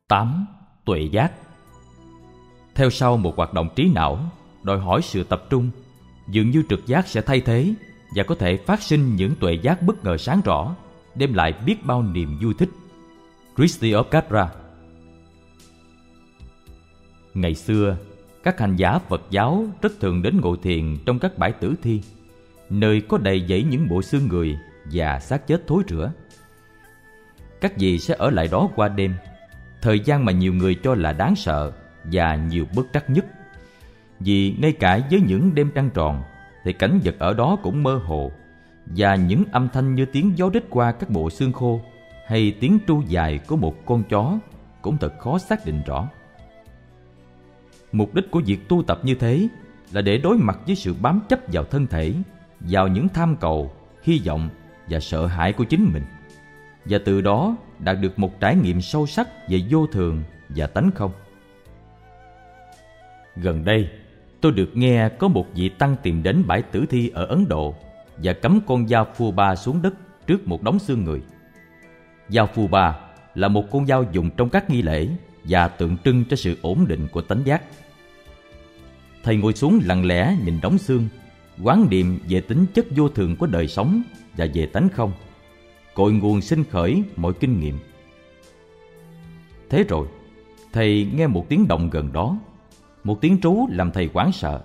8. Tuệ giác. Theo sau một hoạt động trí não đòi hỏi sự tập trung, dường như trực giác sẽ thay thế và có thể phát sinh những tuệ giác bất ngờ sáng rõ, đem lại biết bao niềm vui thích. Christie of Capra. Ngày xưa, các hành giả Phật giáo rất thường đến ngồi thiền trong các bãi tử thi, nơi có đầy dẫy những bộ xương người và xác chết thối rữa. Các vị sẽ ở lại đó qua đêm, thời gian mà nhiều người cho là đáng sợ và nhiều bất trắc nhất. Vì ngay cả với những đêm trăng tròn thì cảnh vật ở đó cũng mơ hồ, và những âm thanh như tiếng gió rít qua các bộ xương khô hay tiếng tru dài của một con chó cũng thật khó xác định rõ. Mục đích của việc tu tập như thế là để đối mặt với sự bám chấp vào thân thể, vào những tham cầu, hy vọng và sợ hãi của chính mình, và từ đó đạt được một trải nghiệm sâu sắc về vô thường và tánh không. Gần đây, tôi được nghe có một vị tăng tìm đến bãi tử thi ở Ấn Độ và cắm con dao phù ba xuống đất trước một đống xương người. Dao phù ba là một con dao dùng trong các nghi lễ và tượng trưng cho sự ổn định của tánh giác. Thầy ngồi xuống lặng lẽ nhìn đống xương, quán niệm về tính chất vô thường của đời sống và về tánh không, cội nguồn sinh khởi mọi kinh nghiệm. Thế rồi, thầy nghe một tiếng động gần đó, một tiếng trú làm thầy hoảng sợ.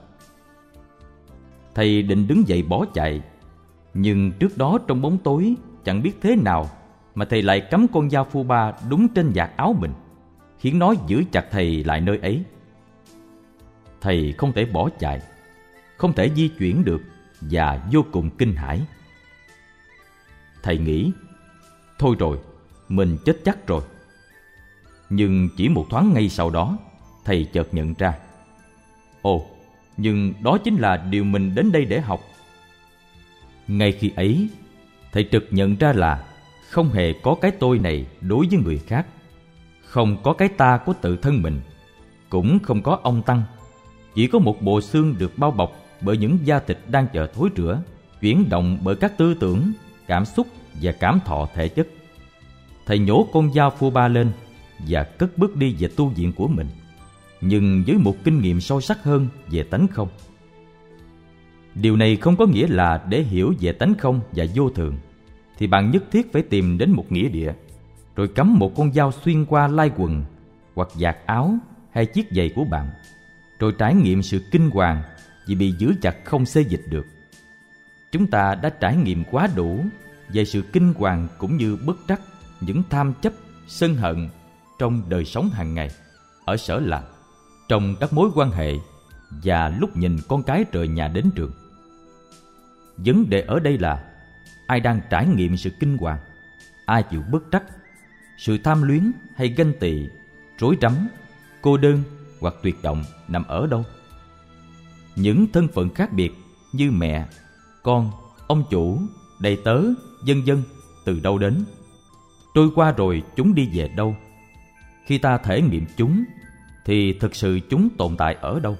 Thầy định đứng dậy bỏ chạy, nhưng trước đó trong bóng tối chẳng biết thế nào mà thầy lại cắm con dao phù ba đúng trên vạt áo mình, khiến nó giữ chặt thầy lại nơi ấy. Thầy không thể bỏ chạy, không thể di chuyển được và vô cùng kinh hãi. Thầy nghĩ, thôi rồi, mình chết chắc rồi. Nhưng chỉ một thoáng ngay sau đó, thầy chợt nhận ra, ồ, nhưng đó chính là điều mình đến đây để học. Ngay khi ấy, thầy trực nhận ra là không hề có cái tôi này đối với người khác, không có cái ta của tự thân mình, cũng không có ông Tăng. Chỉ có một bộ xương được bao bọc bởi những da thịt đang chờ thối rữa, chuyển động bởi các tư tưởng, cảm xúc và cảm thọ thể chất. Thầy nhổ con dao phù ba lên và cất bước đi về tu viện của mình, nhưng với một kinh nghiệm sâu sắc hơn về tánh không. Điều này không có nghĩa là để hiểu về tánh không và vô thường thì bạn nhất thiết phải tìm đến một nghĩa địa, rồi cắm một con dao xuyên qua lai quần hoặc vạt áo hay chiếc giày của bạn, rồi trải nghiệm sự kinh hoàng vì bị giữ chặt không xê dịch được. Chúng ta đã trải nghiệm quá đủ về sự kinh hoàng cũng như bất trắc, những tham chấp, sân hận trong đời sống hàng ngày, ở sở làm, trong các mối quan hệ và lúc nhìn con cái rời nhà đến trường. Vấn đề ở đây là ai đang trải nghiệm sự kinh hoàng, ai chịu bất trắc, sự tham luyến hay ganh tị, rối rắm, cô đơn hoặc tuyệt vọng nằm ở đâu. Những thân phận khác biệt như mẹ, con, ông chủ, đầy tớ, vân vân từ đâu đến? Trôi qua rồi chúng đi về đâu? Khi ta thể nghiệm chúng thì thực sự chúng tồn tại ở đâu?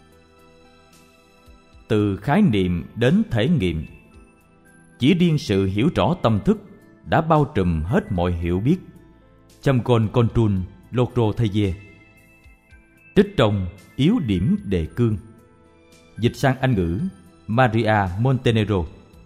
Từ khái niệm đến thể nghiệm, chỉ riêng sự hiểu rõ tâm thức đã bao trùm hết mọi hiểu biết. Chamgon Control Logro Theye. Trích trong Yếu điểm đề cương, dịch sang Anh ngữ Maria Montenegro.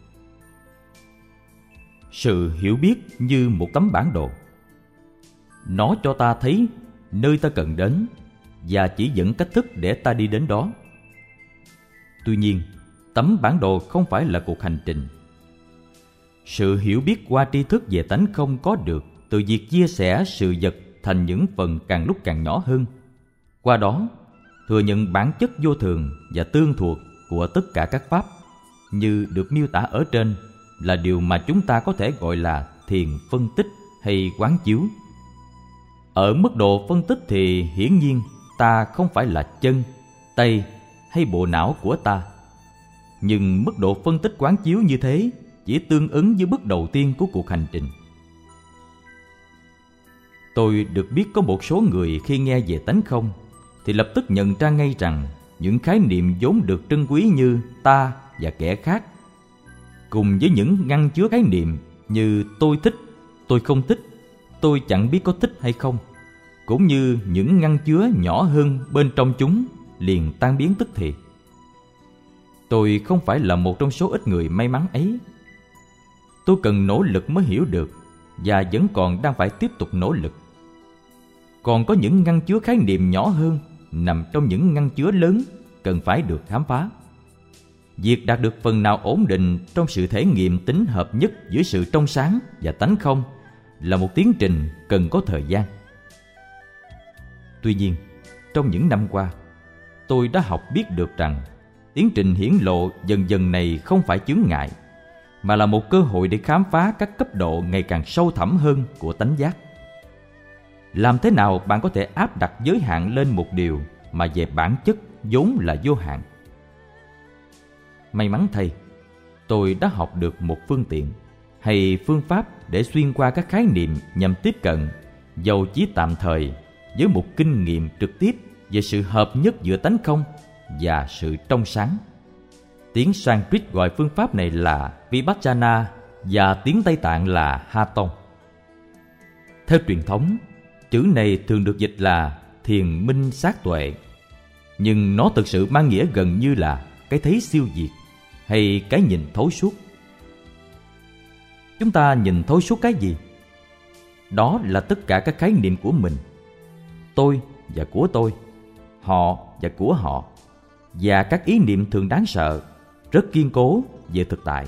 Sự hiểu biết như một tấm bản đồ. Nó cho ta thấy nơi ta cần đến và chỉ dẫn cách thức để ta đi đến đó. Tuy nhiên, tấm bản đồ không phải là cuộc hành trình. Sự hiểu biết qua tri thức về tánh không có được từ việc chia sẻ sự vật thành những phần càng lúc càng nhỏ hơn. Qua đó, thừa nhận bản chất vô thường và tương thuộc của tất cả các pháp như được miêu tả ở trên là điều mà chúng ta có thể gọi là thiền phân tích hay quán chiếu. Ở mức độ phân tích thì hiển nhiên ta không phải là chân, tay hay bộ não của ta. Nhưng mức độ phân tích quán chiếu như thế chỉ tương ứng với bước đầu tiên của cuộc hành trình. Tôi được biết có một số người khi nghe về tánh không thì lập tức nhận ra ngay rằng những khái niệm vốn được trân quý như ta và kẻ khác, cùng với những ngăn chứa khái niệm như tôi thích, tôi không thích, tôi chẳng biết có thích hay không, cũng như những ngăn chứa nhỏ hơn bên trong chúng liền tan biến tức thì. Tôi không phải là một trong số ít người may mắn ấy. Tôi cần nỗ lực mới hiểu được, và vẫn còn đang phải tiếp tục nỗ lực. Còn có những ngăn chứa khái niệm nhỏ hơn nằm trong những ngăn chứa lớn cần phải được khám phá. Việc đạt được phần nào ổn định trong sự thể nghiệm tính hợp nhất giữa sự trong sáng và tánh không là một tiến trình cần có thời gian. Tuy nhiên, trong những năm qua, tôi đã học biết được rằng tiến trình hiển lộ dần dần này không phải chướng ngại, mà là một cơ hội để khám phá các cấp độ ngày càng sâu thẳm hơn của tánh giác. Làm thế nào bạn có thể áp đặt giới hạn lên một điều mà về bản chất vốn là vô hạn? May mắn thay, tôi đã học được một phương tiện hay phương pháp để xuyên qua các khái niệm nhằm tiếp cận, dầu chỉ tạm thời, với một kinh nghiệm trực tiếp về sự hợp nhất giữa tánh không và sự trong sáng. Tiếng Sanskrit gọi phương pháp này là Vipassana và tiếng Tây Tạng là Hatha. Theo truyền thống, chữ này thường được dịch là thiền minh sát tuệ, nhưng nó thực sự mang nghĩa gần như là cái thấy siêu việt hay cái nhìn thấu suốt. Chúng ta nhìn thấu suốt cái gì? Đó là tất cả các khái niệm của mình, tôi và của tôi, họ và của họ, và các ý niệm thường đáng sợ, rất kiên cố về thực tại.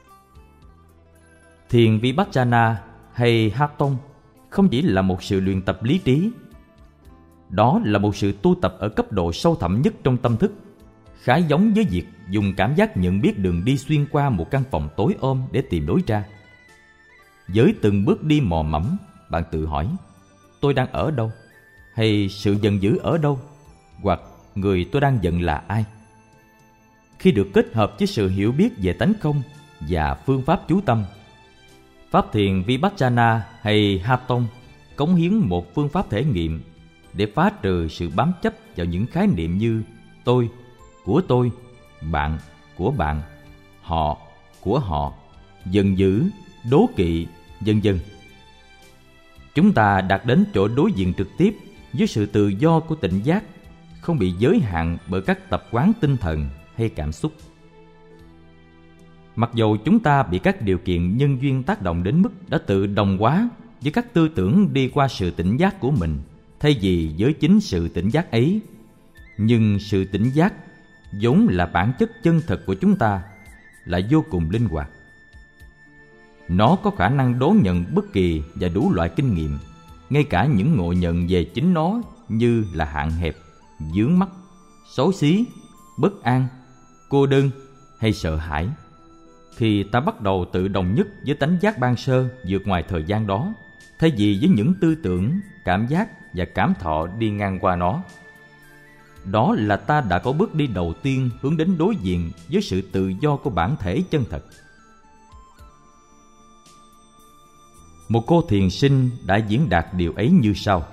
Thiền Vipassana hay Hatha không chỉ là một sự luyện tập lý trí. Đó là một sự tu tập ở cấp độ sâu thẳm nhất trong tâm thức, khá giống với việc dùng cảm giác nhận biết đường đi xuyên qua một căn phòng tối om để tìm lối ra. Với từng bước đi mò mẫm, bạn tự hỏi, tôi đang ở đâu? Hay sự giận dữ ở đâu? Hoặc người tôi đang giận là ai? Khi được kết hợp với sự hiểu biết về tánh không và phương pháp chú tâm, pháp thiền Vipassana hay Hatha cống hiến một phương pháp thể nghiệm để phá trừ sự bám chấp vào những khái niệm như tôi, bạn, của bạn, họ, của họ, giận dữ, đố kỵ, vân vân. Chúng ta đạt đến chỗ đối diện trực tiếp với sự tự do của tỉnh giác, không bị giới hạn bởi các tập quán tinh thần hay cảm xúc. Mặc dầu chúng ta bị các điều kiện nhân duyên tác động đến mức đã tự đồng hóa với các tư tưởng đi qua sự tỉnh giác của mình thay vì với chính sự tỉnh giác ấy, nhưng sự tỉnh giác vốn là bản chất chân thật của chúng ta là vô cùng linh hoạt. Nó có khả năng đón nhận bất kỳ và đủ loại kinh nghiệm, ngay cả những ngộ nhận về chính nó như là hạn hẹp, vướng mắc, xấu xí, bất an, cô đơn hay sợ hãi. Khi ta bắt đầu tự đồng nhất với tánh giác ban sơ vượt ngoài thời gian đó, thay vì với những tư tưởng, cảm giác và cảm thọ đi ngang qua nó, đó là ta đã có bước đi đầu tiên hướng đến đối diện với sự tự do của bản thể chân thật. Một cô thiền sinh đã diễn đạt điều ấy như sau: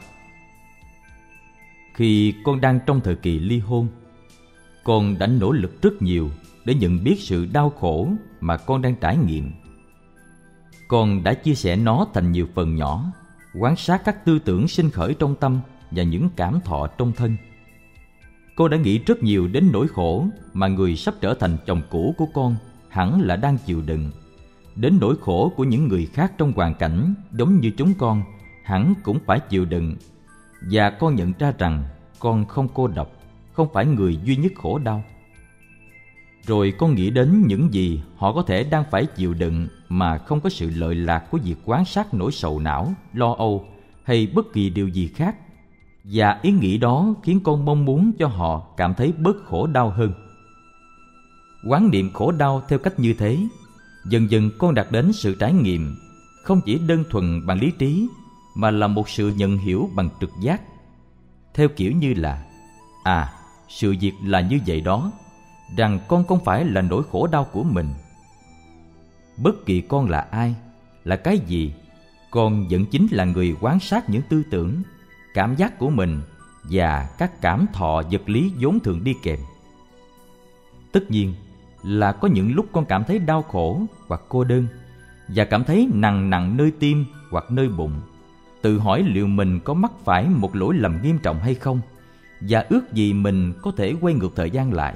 khi con đang trong thời kỳ ly hôn, con đã nỗ lực rất nhiều để nhận biết sự đau khổ mà con đang trải nghiệm. Con đã chia sẻ nó thành nhiều phần nhỏ, quan sát các tư tưởng sinh khởi trong tâm và những cảm thọ trong thân. Cô đã nghĩ rất nhiều đến nỗi khổ mà người sắp trở thành chồng cũ của con hẳn là đang chịu đựng, đến nỗi khổ của những người khác trong hoàn cảnh giống như chúng con hẳn cũng phải chịu đựng. Và con nhận ra rằng con không cô độc, không phải người duy nhất khổ đau. Rồi con nghĩ đến những gì họ có thể đang phải chịu đựng mà không có sự lợi lạc của việc quan sát nỗi sầu não, lo âu hay bất kỳ điều gì khác. Và ý nghĩ đó khiến con mong muốn cho họ cảm thấy bớt khổ đau hơn. Quán niệm khổ đau theo cách như thế, dần dần con đạt đến sự trải nghiệm không chỉ đơn thuần bằng lý trí, mà là một sự nhận hiểu bằng trực giác, theo kiểu như là sự việc là như vậy đó, rằng con không phải là nỗi khổ đau của mình. Bất kỳ con là ai, là cái gì, con vẫn chính là người quan sát những tư tưởng, cảm giác của mình và các cảm thọ vật lý vốn thường đi kèm. Tất nhiên là có những lúc con cảm thấy đau khổ hoặc cô đơn, và cảm thấy nặng nơi tim hoặc nơi bụng, tự hỏi liệu mình có mắc phải một lỗi lầm nghiêm trọng hay không, và ước gì mình có thể quay ngược thời gian lại.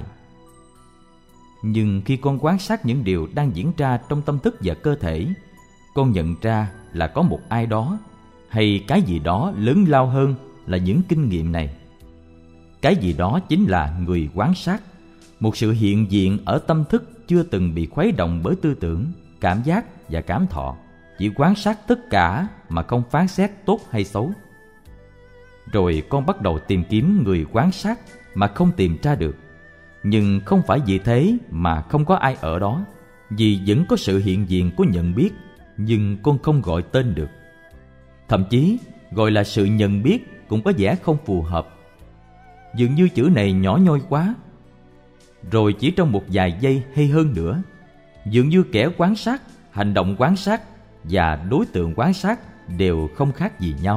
Nhưng khi con quan sát những điều đang diễn ra trong tâm thức và cơ thể, con nhận ra là có một ai đó hay cái gì đó lớn lao hơn là những kinh nghiệm này. Cái gì đó chính là người quan sát, một sự hiện diện ở tâm thức chưa từng bị khuấy động bởi tư tưởng, cảm giác và cảm thọ, chỉ quan sát tất cả mà không phán xét tốt hay xấu. Rồi con bắt đầu tìm kiếm người quan sát mà không tìm ra được. Nhưng không phải vì thế mà không có ai ở đó, vì vẫn có sự hiện diện của nhận biết, nhưng con không gọi tên được. Thậm chí gọi là sự nhận biết cũng có vẻ không phù hợp. Dường như chữ này nhỏ nhoi quá. Rồi chỉ trong một vài giây hay hơn nữa, dường như kẻ quan sát, hành động quan sát và đối tượng quan sát đều không khác gì nhau.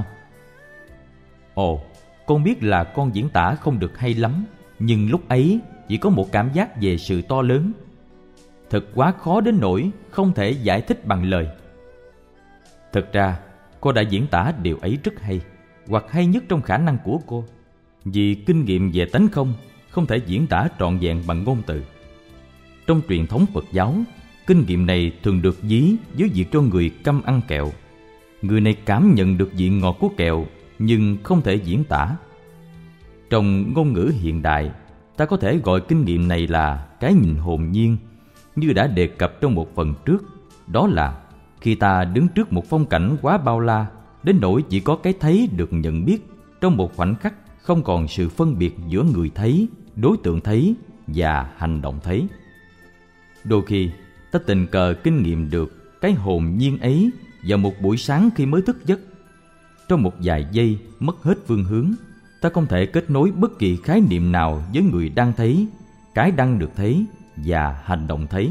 Ồ, con biết là con diễn tả không được hay lắm, nhưng lúc ấy chỉ có một cảm giác về sự to lớn. Thật quá khó đến nỗi không thể giải thích bằng lời. Thật ra, cô đã diễn tả điều ấy rất hay, hoặc hay nhất trong khả năng của cô. Vì kinh nghiệm về tánh không thể diễn tả trọn vẹn bằng ngôn từ. Trong truyền thống Phật giáo, kinh nghiệm này thường được ví với việc cho người câm ăn kẹo. Người này cảm nhận được vị ngọt của kẹo nhưng không thể diễn tả. Trong ngôn ngữ hiện đại, ta có thể gọi kinh nghiệm này là cái nhìn hồn nhiên, như đã đề cập trong một phần trước. Đó là khi ta đứng trước một phong cảnh quá bao la, đến nỗi chỉ có cái thấy được nhận biết trong một khoảnh khắc, không còn sự phân biệt giữa người thấy, đối tượng thấy và hành động thấy. Đôi khi, ta tình cờ kinh nghiệm được cái hồn nhiên ấy vào một buổi sáng khi mới thức giấc. Trong một vài giây mất hết phương hướng, ta không thể kết nối bất kỳ khái niệm nào với người đang thấy, cái đang được thấy và hành động thấy.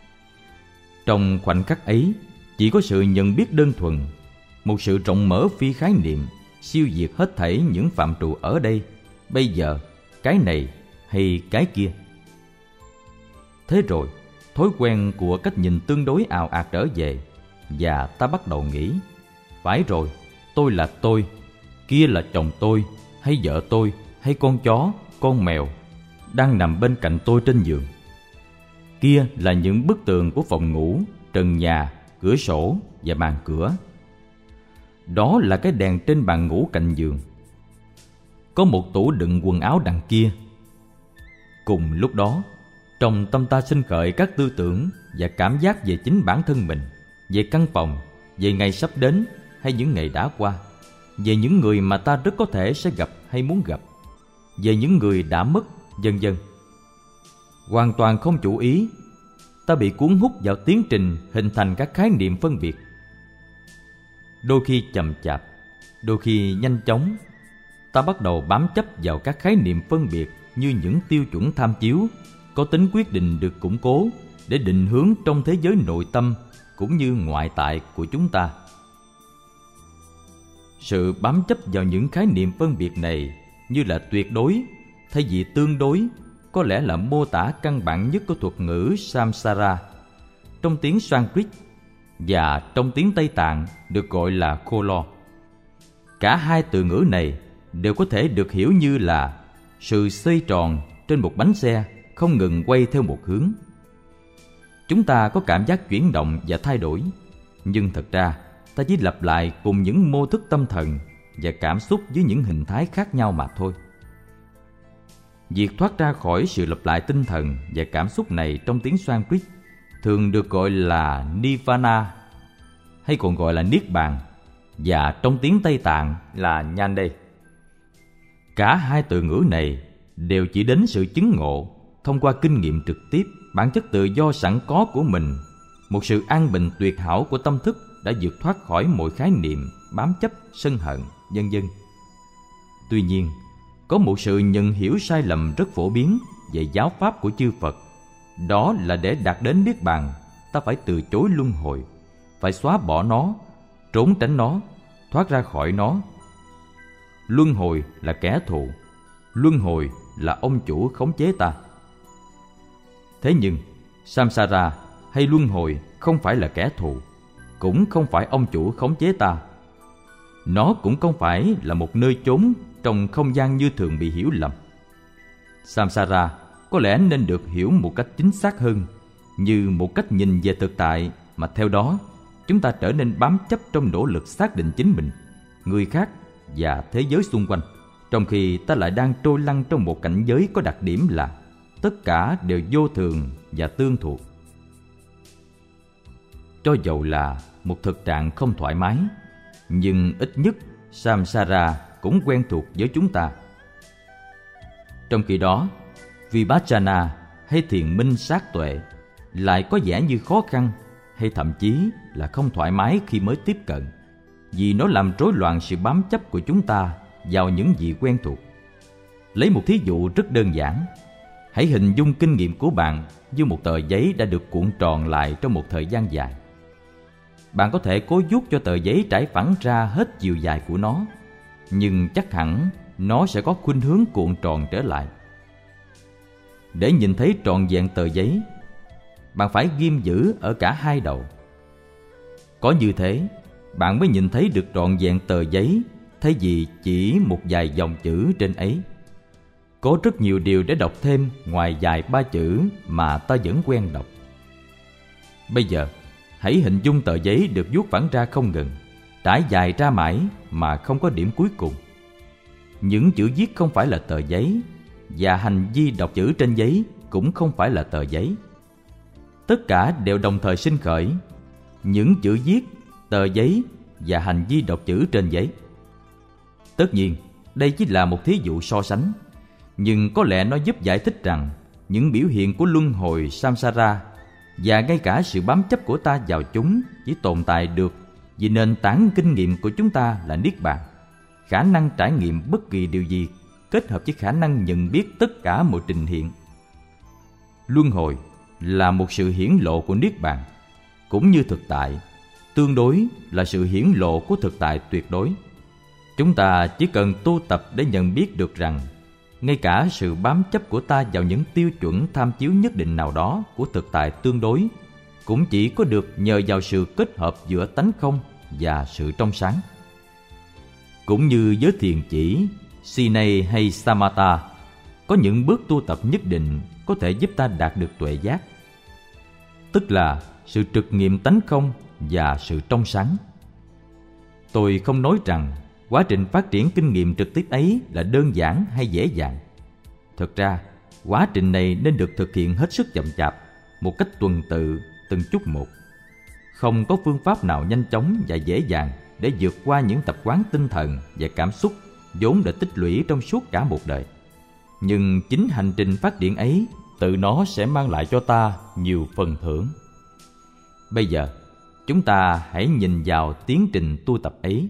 Trong khoảnh khắc ấy, chỉ có sự nhận biết đơn thuần, một sự rộng mở phi khái niệm, siêu diệt hết thảy những phạm trù ở đây, bây giờ, cái này hay cái kia. Thế rồi, thói quen của cách nhìn tương đối ào ạt trở về, và ta bắt đầu nghĩ, phải rồi, tôi là tôi, kia là chồng tôi, hay vợ tôi, hay con chó, con mèo đang nằm bên cạnh tôi trên giường. Kia là những bức tường của phòng ngủ, trần nhà, cửa sổ và màn cửa. Đó là cái đèn trên bàn ngủ cạnh giường. Có một tủ đựng quần áo đằng kia. Cùng lúc đó, trong tâm ta sinh khởi các tư tưởng và cảm giác về chính bản thân mình, về căn phòng, về ngày sắp đến hay những ngày đã qua, về những người mà ta rất có thể sẽ gặp hay muốn gặp, về những người đã mất, vân vân. Hoàn toàn không chú ý, ta bị cuốn hút vào tiến trình hình thành các khái niệm phân biệt. Đôi khi chậm chạp, đôi khi nhanh chóng, ta bắt đầu bám chấp vào các khái niệm phân biệt như những tiêu chuẩn tham chiếu có tính quyết định được củng cố để định hướng trong thế giới nội tâm cũng như ngoại tại của chúng ta. Sự bám chấp vào những khái niệm phân biệt này như là tuyệt đối thay vì tương đối có lẽ là mô tả căn bản nhất của thuật ngữ samsara trong tiếng Sanskrit và trong tiếng Tây Tạng được gọi là kholo. Cả hai từ ngữ này đều có thể được hiểu như là sự xoay tròn trên một bánh xe không ngừng quay theo một hướng. Chúng ta có cảm giác chuyển động và thay đổi, nhưng thật ra ta chỉ lặp lại cùng những mô thức tâm thần và cảm xúc với những hình thái khác nhau mà thôi. Việc thoát ra khỏi sự lặp lại tinh thần và cảm xúc này trong tiếng Sanskrit thường được gọi là Nirvana, hay còn gọi là Niết Bàn, và trong tiếng Tây Tạng là Nhande. Cả hai từ ngữ này đều chỉ đến sự chứng ngộ thông qua kinh nghiệm trực tiếp bản chất tự do sẵn có của mình, một sự an bình tuyệt hảo của tâm thức đã vượt thoát khỏi mọi khái niệm, bám chấp, sân hận, vân vân. Tuy nhiên, có một sự nhận hiểu sai lầm rất phổ biến về giáo pháp của chư Phật. Đó là để đạt đến Niết Bàn, ta phải từ chối luân hồi, phải xóa bỏ nó, trốn tránh nó, thoát ra khỏi nó. Luân hồi là kẻ thù, luân hồi là ông chủ khống chế ta. Thế nhưng, samsara hay luân hồi không phải là kẻ thù, cũng không phải ông chủ khống chế ta. nó cũng không phải là một nơi chốn trong không gian như thường bị hiểu lầm. Samsara có lẽ nên được hiểu một cách chính xác hơn, như một cách nhìn về thực tại mà theo đó chúng ta trở nên bám chấp trong nỗ lực xác định chính mình, người khác và thế giới xung quanh, trong khi ta lại đang trôi lăn trong một cảnh giới có đặc điểm là tất cả đều vô thường và tương thuộc. Cho dầu là một thực trạng không thoải mái, nhưng ít nhất Samsara cũng quen thuộc với chúng ta. Trong khi đó, Vipassana hay thiền minh sát tuệ lại có vẻ như khó khăn hay thậm chí là không thoải mái khi mới tiếp cận, vì nó làm rối loạn sự bám chấp của chúng ta vào những gì quen thuộc. Lấy một thí dụ rất đơn giản, hãy hình dung kinh nghiệm của bạn như một tờ giấy đã được cuộn tròn lại trong một thời gian dài. Bạn có thể cố vuốt cho tờ giấy trải phẳng ra hết chiều dài của nó, nhưng chắc hẳn nó sẽ có khuynh hướng cuộn tròn trở lại. Để nhìn thấy trọn vẹn tờ giấy, bạn phải ghim giữ ở cả hai đầu. Có như thế, bạn mới nhìn thấy được trọn vẹn tờ giấy, thay vì chỉ một vài dòng chữ trên ấy. Có rất nhiều điều để đọc thêm ngoài vài ba chữ mà ta vẫn quen đọc. Bây giờ, hãy hình dung tờ giấy được vuốt phẳng ra không ngừng, trải dài ra mãi mà không có điểm cuối cùng. Những chữ viết không phải là tờ giấy, và hành vi đọc chữ trên giấy cũng không phải là tờ giấy. Tất cả đều đồng thời sinh khởi, những chữ viết, tờ giấy và hành vi đọc chữ trên giấy. Tất nhiên, đây chỉ là một thí dụ so sánh, nhưng có lẽ nó giúp giải thích rằng những biểu hiện của luân hồi samsara và ngay cả sự bám chấp của ta vào chúng chỉ tồn tại được vì nền tảng kinh nghiệm của chúng ta là niết bàn, khả năng trải nghiệm bất kỳ điều gì kết hợp với khả năng nhận biết tất cả mọi trình hiện. Luân hồi là một sự hiển lộ của niết bàn, cũng như thực tại tương đối là sự hiển lộ của thực tại tuyệt đối. Chúng ta chỉ cần tu tập để nhận biết được rằng ngay cả sự bám chấp của ta vào những tiêu chuẩn tham chiếu nhất định nào đó của thực tại tương đối cũng chỉ có được nhờ vào sự kết hợp giữa tánh không và sự trong sáng. Cũng như với thiền chỉ, Sinay hay Samatha, có những bước tu tập nhất định có thể giúp ta đạt được tuệ giác, tức là sự trực nghiệm tánh không và sự trong sáng. Tôi không nói rằng quá trình phát triển kinh nghiệm trực tiếp ấy là đơn giản hay dễ dàng. Thực ra, quá trình này nên được thực hiện hết sức chậm chạp, một cách tuần tự, từng chút một. Không có phương pháp nào nhanh chóng và dễ dàng để vượt qua những tập quán tinh thần và cảm xúc vốn đã tích lũy trong suốt cả một đời. Nhưng chính hành trình phát triển ấy tự nó sẽ mang lại cho ta nhiều phần thưởng. Bây giờ, chúng ta hãy nhìn vào tiến trình tu tập ấy.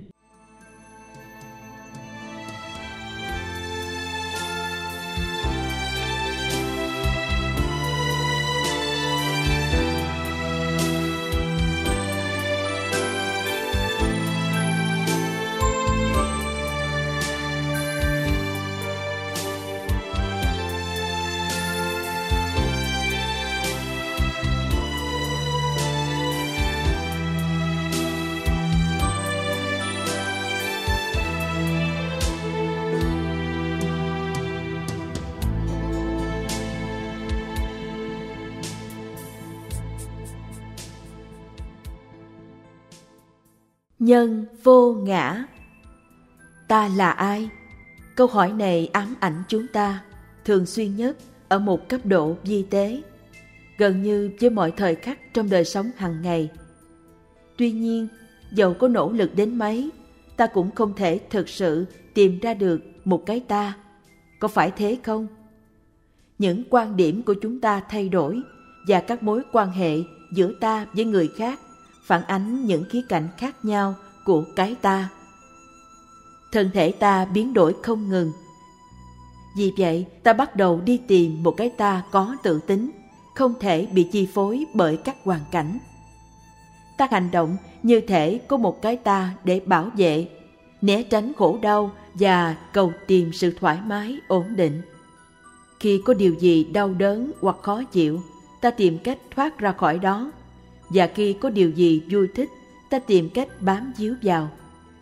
Nhân vô ngã. Ta là ai? Câu hỏi này ám ảnh chúng ta thường xuyên nhất ở một cấp độ vi tế, gần như với mọi thời khắc trong đời sống hàng ngày. Tuy nhiên, dầu có nỗ lực đến mấy, ta cũng không thể thực sự tìm ra được một cái ta. Có phải thế không? Những quan điểm của chúng ta thay đổi và các mối quan hệ giữa ta với người khác phản ánh những khía cạnh khác nhau của cái ta. Thân thể ta biến đổi không ngừng. Vì vậy, ta bắt đầu đi tìm một cái ta có tự tính, không thể bị chi phối bởi các hoàn cảnh. Ta hành động như thể có một cái ta để bảo vệ, né tránh khổ đau và cầu tìm sự thoải mái, ổn định. Khi có điều gì đau đớn hoặc khó chịu, ta tìm cách thoát ra khỏi đó. Và khi có điều gì vui thích, ta tìm cách bám víu vào.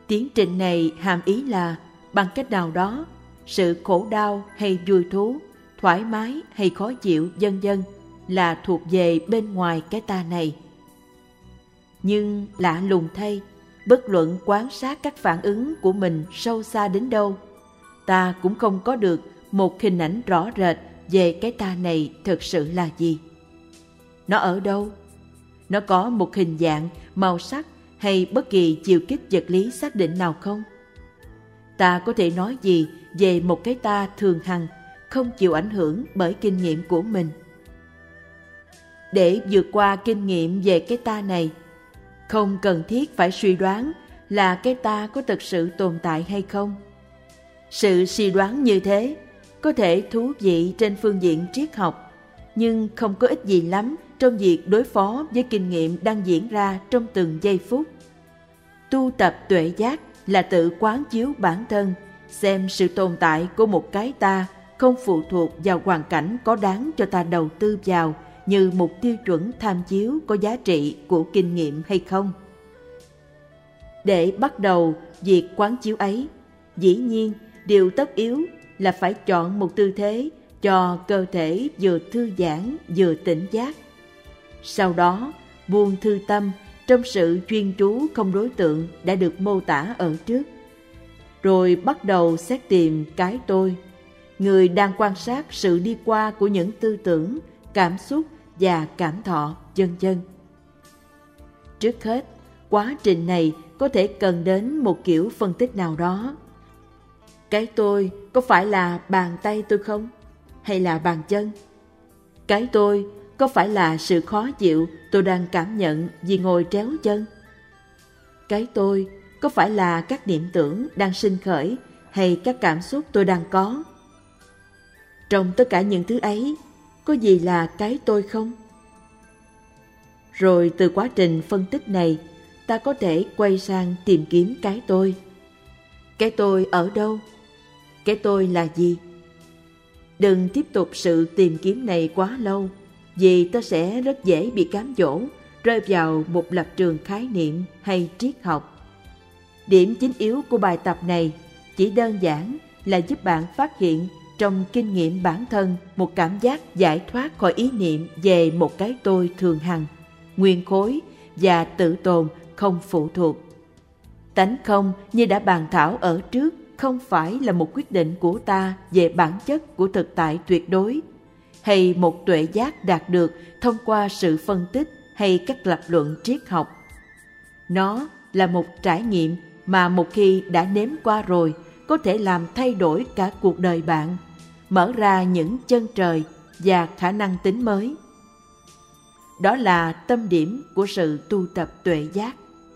Tiến trình này hàm ý là bằng cách nào đó, sự khổ đau hay vui thú, thoải mái hay khó chịu vân vân là thuộc về bên ngoài cái ta này. Nhưng lạ lùng thay, bất luận quan sát các phản ứng của mình sâu xa đến đâu, ta cũng không có được một hình ảnh rõ rệt về cái ta này thực sự là gì. Nó ở đâu? Nó có một hình dạng, màu sắc hay bất kỳ chiều kích vật lý xác định nào không? Ta có thể nói gì về một cái ta thường hằng, không chịu ảnh hưởng bởi kinh nghiệm của mình? Để vượt qua kinh nghiệm về cái ta này, không cần thiết phải suy đoán là cái ta có thực sự tồn tại hay không. Sự suy đoán như thế có thể thú vị trên phương diện triết học, nhưng không có ích gì lắm trong việc đối phó với kinh nghiệm đang diễn ra trong từng giây phút. Tu tập tuệ giác là tự quán chiếu bản thân, xem sự tồn tại của một cái ta không phụ thuộc vào hoàn cảnh có đáng cho ta đầu tư vào như một tiêu chuẩn tham chiếu có giá trị của kinh nghiệm hay không. Để bắt đầu việc quán chiếu ấy, dĩ nhiên điều tất yếu là phải chọn một tư thế cho cơ thể vừa thư giãn vừa tỉnh giác. Sau đó buông thư tâm trong sự chuyên chú không đối tượng đã được mô tả ở trước. Rồi bắt đầu xét tìm cái tôi, người đang quan sát sự đi qua của những tư tưởng, cảm xúc và cảm thọ, vân vân. Trước hết, quá trình này có thể cần đến một kiểu phân tích nào đó. Cái tôi có phải là bàn tay tôi không? Hay là bàn chân? Cái tôi có phải là sự khó chịu tôi đang cảm nhận vì ngồi tréo chân? Cái tôi có phải là các niệm tưởng đang sinh khởi hay các cảm xúc tôi đang có? Trong tất cả những thứ ấy, có gì là cái tôi không? Rồi từ quá trình phân tích này, ta có thể quay sang tìm kiếm cái tôi. Cái tôi ở đâu? Cái tôi là gì? Đừng tiếp tục sự tìm kiếm này quá lâu, vì ta sẽ rất dễ bị cám dỗ, rơi vào một lập trường khái niệm hay triết học. Điểm chính yếu của bài tập này chỉ đơn giản là giúp bạn phát hiện trong kinh nghiệm bản thân một cảm giác giải thoát khỏi ý niệm về một cái tôi thường hằng, nguyên khối và tự tồn không phụ thuộc. Tánh không như đã bàn thảo ở trước không phải là một quyết định của ta về bản chất của thực tại tuyệt đối, hay một tuệ giác đạt được thông qua sự phân tích hay các lập luận triết học. Nó là một trải nghiệm mà một khi đã nếm qua rồi có thể làm thay đổi cả cuộc đời bạn, mở ra những chân trời và khả năng tính mới. Đó là tâm điểm của sự tu tập tuệ giác.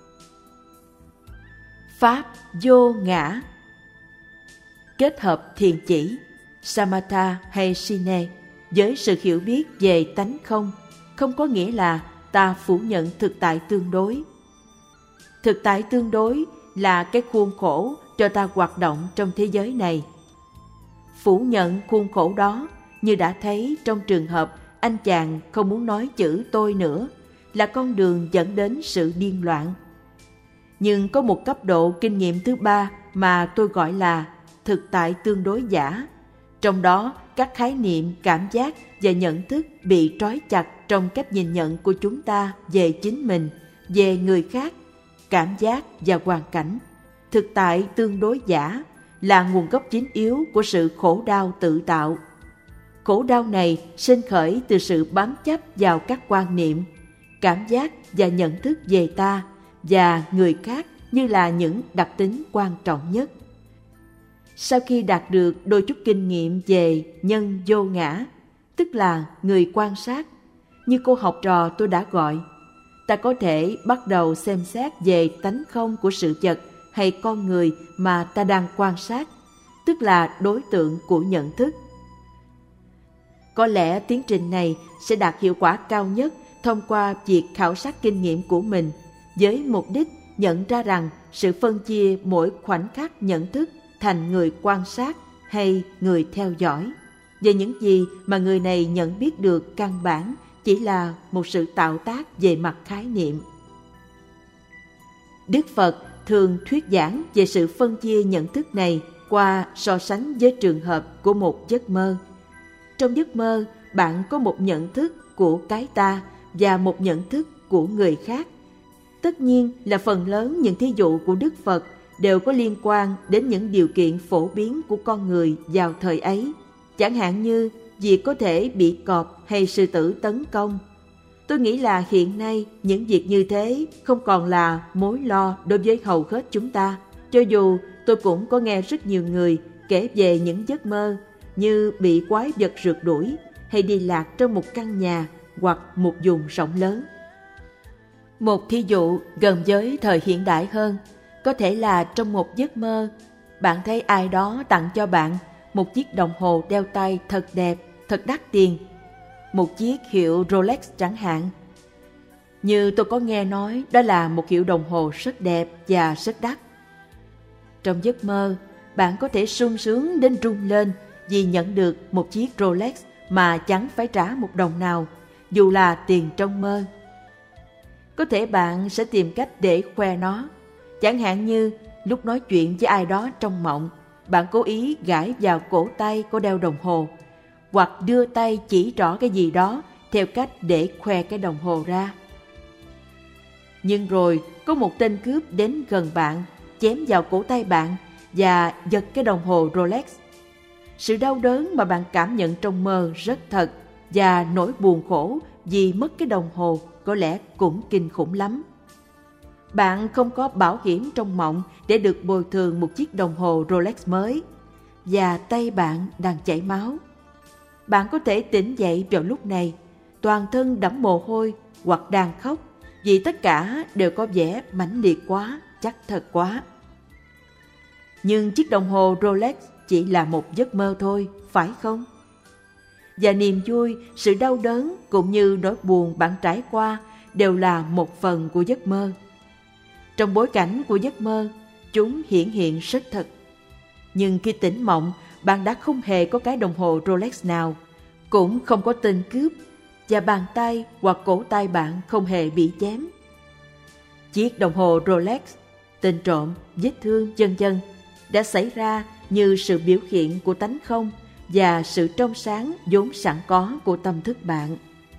Pháp vô ngã. Kết hợp thiền chỉ, samatha hay sine với sự hiểu biết về tánh không có nghĩa là ta phủ nhận thực tại tương đối. Thực tại tương đối là cái khuôn khổ cho ta hoạt động trong thế giới này. Phủ nhận khuôn khổ đó, như đã thấy trong trường hợp anh chàng không muốn nói chữ tôi nữa, là con đường dẫn đến sự điên loạn. Nhưng có một cấp độ kinh nghiệm thứ ba mà tôi gọi là thực tại tương đối giả. Trong đó, các khái niệm, cảm giác và nhận thức bị trói chặt trong cách nhìn nhận của chúng ta về chính mình, về người khác, cảm giác và hoàn cảnh. Thực tại tương đối giả là nguồn gốc chính yếu của sự khổ đau tự tạo. Khổ đau này sinh khởi từ sự bám chấp vào các quan niệm, cảm giác và nhận thức về ta và người khác như là những đặc tính quan trọng nhất. Sau khi đạt được đôi chút kinh nghiệm về nhân vô ngã, tức là người quan sát, như cô học trò tôi đã gọi, ta có thể bắt đầu xem xét về tánh không của sự vật hay con người mà ta đang quan sát, tức là đối tượng của nhận thức. Có lẽ tiến trình này sẽ đạt hiệu quả cao nhất thông qua việc khảo sát kinh nghiệm của mình với mục đích nhận ra rằng sự phân chia mỗi khoảnh khắc nhận thức thành người quan sát hay người theo dõi về những gì mà người này nhận biết được căn bản chỉ là một sự tạo tác về mặt khái niệm. Đức Phật thường thuyết giảng về sự phân chia nhận thức này qua so sánh với trường hợp của một giấc mơ. Trong giấc mơ, bạn có một nhận thức của cái ta và một nhận thức của người khác. Tất nhiên là phần lớn những thí dụ của Đức Phật đều có liên quan đến những điều kiện phổ biến của con người vào thời ấy, chẳng hạn như việc có thể bị cọp hay sư tử tấn công. Tôi nghĩ là hiện nay những việc như thế không còn là mối lo đối với hầu hết chúng ta, cho dù tôi cũng có nghe rất nhiều người kể về những giấc mơ như bị quái vật rượt đuổi hay đi lạc trong một căn nhà hoặc một vùng rộng lớn. Một thí dụ gần với thời hiện đại hơn, có thể là trong một giấc mơ, bạn thấy ai đó tặng cho bạn một chiếc đồng hồ đeo tay thật đẹp, thật đắt tiền, một chiếc hiệu Rolex chẳng hạn. Như tôi có nghe nói, đó là một hiệu đồng hồ rất đẹp và rất đắt. Trong giấc mơ, bạn có thể sung sướng đến rung lên vì nhận được một chiếc Rolex mà chẳng phải trả một đồng nào, dù là tiền trong mơ. Có thể bạn sẽ tìm cách để khoe nó, chẳng hạn như lúc nói chuyện với ai đó trong mộng, bạn cố ý gãi vào cổ tay có đeo đồng hồ, hoặc đưa tay chỉ trỏ cái gì đó theo cách để khoe cái đồng hồ ra. Nhưng rồi có một tên cướp đến gần bạn, chém vào cổ tay bạn và giật cái đồng hồ Rolex. Sự đau đớn mà bạn cảm nhận trong mơ rất thật, và nỗi buồn khổ vì mất cái đồng hồ có lẽ cũng kinh khủng lắm. Bạn không có bảo hiểm trong mộng để được bồi thường một chiếc đồng hồ Rolex mới, và tay bạn đang chảy máu. Bạn có thể tỉnh dậy vào lúc này, toàn thân đẫm mồ hôi hoặc đang khóc, vì tất cả đều có vẻ mãnh liệt quá, chắc thật quá. Nhưng chiếc đồng hồ Rolex chỉ là một giấc mơ thôi, phải không? Và niềm vui, sự đau đớn cũng như nỗi buồn bạn trải qua đều là một phần của giấc mơ. Trong bối cảnh của giấc mơ, chúng hiển hiện rất thật. Nhưng khi tỉnh mộng, bạn đã không hề có cái đồng hồ Rolex nào, cũng không có tên cướp, và bàn tay hoặc cổ tay bạn không hề bị chém. Chiếc đồng hồ Rolex, tên trộm, vết thương, vân vân đã xảy ra như sự biểu hiện của tánh không và sự trong sáng vốn sẵn có của tâm thức bạn.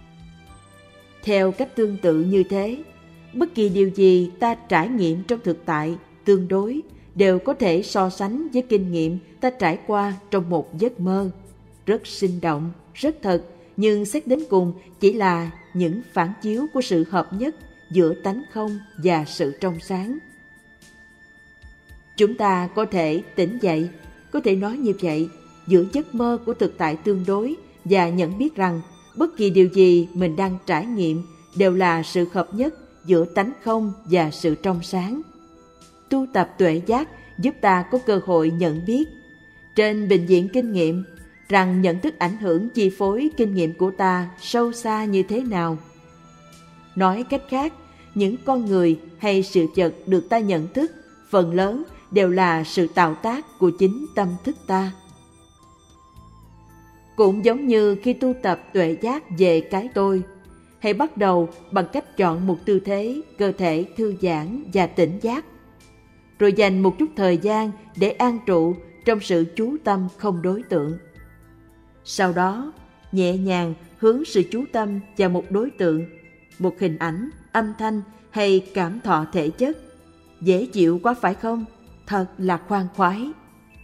Theo cách tương tự như thế, bất kỳ điều gì ta trải nghiệm trong thực tại tương đối đều có thể so sánh với kinh nghiệm ta trải qua trong một giấc mơ. Rất sinh động, rất thật, nhưng xét đến cùng chỉ là những phản chiếu của sự hợp nhất giữa tánh không và sự trong sáng. Chúng ta có thể tỉnh dậy, có thể nói như vậy, giữa giấc mơ của thực tại tương đối và nhận biết rằng bất kỳ điều gì mình đang trải nghiệm đều là sự hợp nhất giữa tánh không và sự trong sáng. Tu tập tuệ giác giúp ta có cơ hội nhận biết, trên bình diện kinh nghiệm, rằng nhận thức ảnh hưởng chi phối kinh nghiệm của ta sâu xa như thế nào. Nói cách khác, những con người hay sự vật được ta nhận thức phần lớn đều là sự tạo tác của chính tâm thức ta. Cũng giống như khi tu tập tuệ giác về cái tôi, hãy bắt đầu bằng cách chọn một tư thế cơ thể thư giãn và tỉnh giác, rồi dành một chút thời gian để an trụ trong sự chú tâm không đối tượng. Sau đó, nhẹ nhàng hướng sự chú tâm vào một đối tượng, một hình ảnh, âm thanh hay cảm thọ thể chất. Dễ chịu quá phải không? Thật là khoan khoái.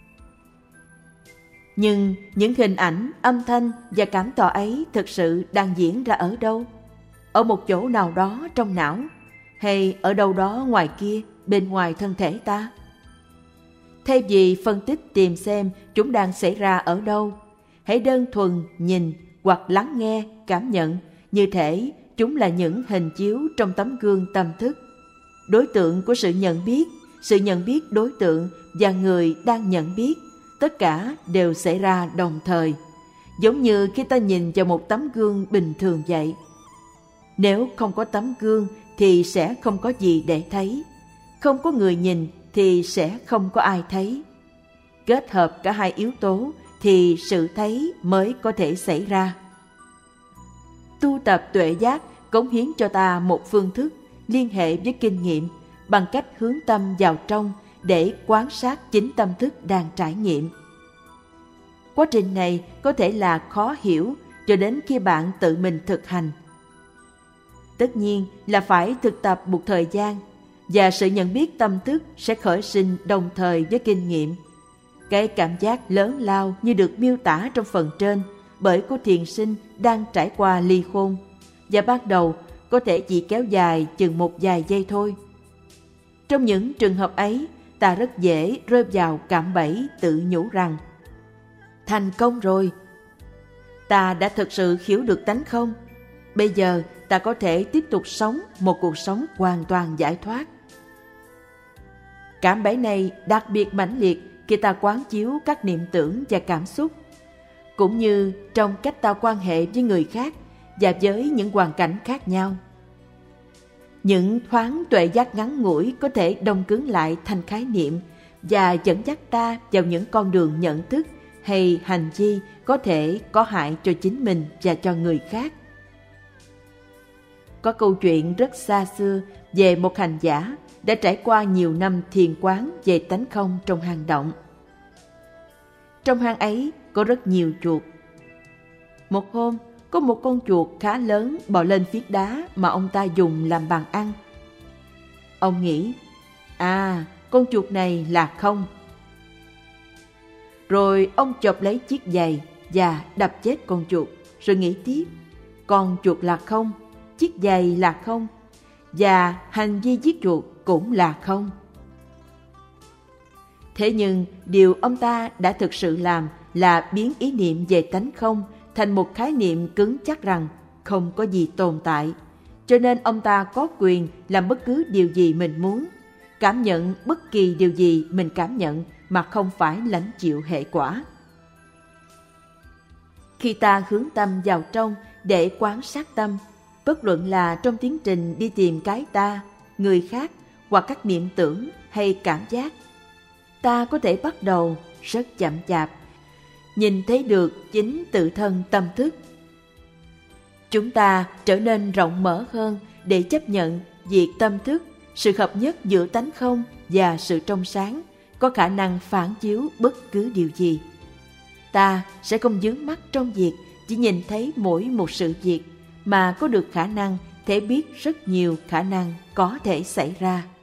Nhưng những hình ảnh, âm thanh và cảm thọ ấy thực sự đang diễn ra ở đâu? Ở một chỗ nào đó trong não, hay ở đâu đó ngoài kia, bên ngoài thân thể ta? Thay vì phân tích tìm xem chúng đang xảy ra ở đâu, hãy đơn thuần nhìn hoặc lắng nghe, cảm nhận như thể chúng là những hình chiếu trong tấm gương tâm thức. Đối tượng của sự nhận biết đối tượng và người đang nhận biết, tất cả đều xảy ra đồng thời, giống như khi ta nhìn vào một tấm gương bình thường vậy. Nếu không có tấm gương thì sẽ không có gì để thấy, không có người nhìn thì sẽ không có ai thấy. Kết hợp cả hai yếu tố thì sự thấy mới có thể xảy ra. Tu tập tuệ giác cống hiến cho ta một phương thức liên hệ với kinh nghiệm bằng cách hướng tâm vào trong để quan sát chính tâm thức đang trải nghiệm. Quá trình này có thể là khó hiểu cho đến khi bạn tự mình thực hành. Tất nhiên là phải thực tập một thời gian, và sự nhận biết tâm thức sẽ khởi sinh đồng thời với kinh nghiệm. Cái cảm giác lớn lao như được miêu tả trong phần trên bởi cô thiền sinh đang trải qua ly khôn, và ban đầu có thể chỉ kéo dài chừng một vài giây thôi. Trong những trường hợp ấy, ta rất dễ rơi vào cạm bẫy tự nhủ rằng thành công rồi, ta đã thực sự hiểu được tánh không, bây giờ ta có thể tiếp tục sống một cuộc sống hoàn toàn giải thoát. Cạm bẫy này đặc biệt mãnh liệt khi ta quán chiếu các niệm tưởng và cảm xúc, cũng như trong cách ta quan hệ với người khác và với những hoàn cảnh khác nhau. Những thoáng tuệ giác ngắn ngủi có thể đông cứng lại thành khái niệm và dẫn dắt ta vào những con đường nhận thức hay hành vi có thể có hại cho chính mình và cho người khác. Có câu chuyện rất xa xưa về một hành giả đã trải qua nhiều năm thiền quán về tánh không trong hang động. Trong hang ấy có rất nhiều chuột. Một hôm, có một con chuột khá lớn bò lên phiến đá mà ông ta dùng làm bàn ăn. Ông nghĩ, con chuột này là không. Rồi ông chộp lấy chiếc giày và đập chết con chuột, rồi nghĩ tiếp, con chuột là không, chiếc giày là không, và hành vi giết chuột cũng là không. Thế nhưng điều ông ta đã thực sự làm là biến ý niệm về tánh không thành một khái niệm cứng chắc rằng không có gì tồn tại, cho nên ông ta có quyền làm bất cứ điều gì mình muốn, cảm nhận bất kỳ điều gì mình cảm nhận mà không phải lãnh chịu hệ quả. Khi ta hướng tâm vào trong để quan sát tâm, bất luận là trong tiến trình đi tìm cái ta, người khác hoặc các niệm tưởng hay cảm giác, ta có thể bắt đầu rất chậm chạp nhìn thấy được chính tự thân tâm thức. Chúng ta trở nên rộng mở hơn để chấp nhận việc tâm thức, sự hợp nhất giữa tánh không và sự trong sáng, có khả năng phản chiếu bất cứ điều gì. Ta sẽ không vướng mắc trong việc chỉ nhìn thấy mỗi một sự việc, mà có được khả năng thể biết rất nhiều khả năng có thể xảy ra.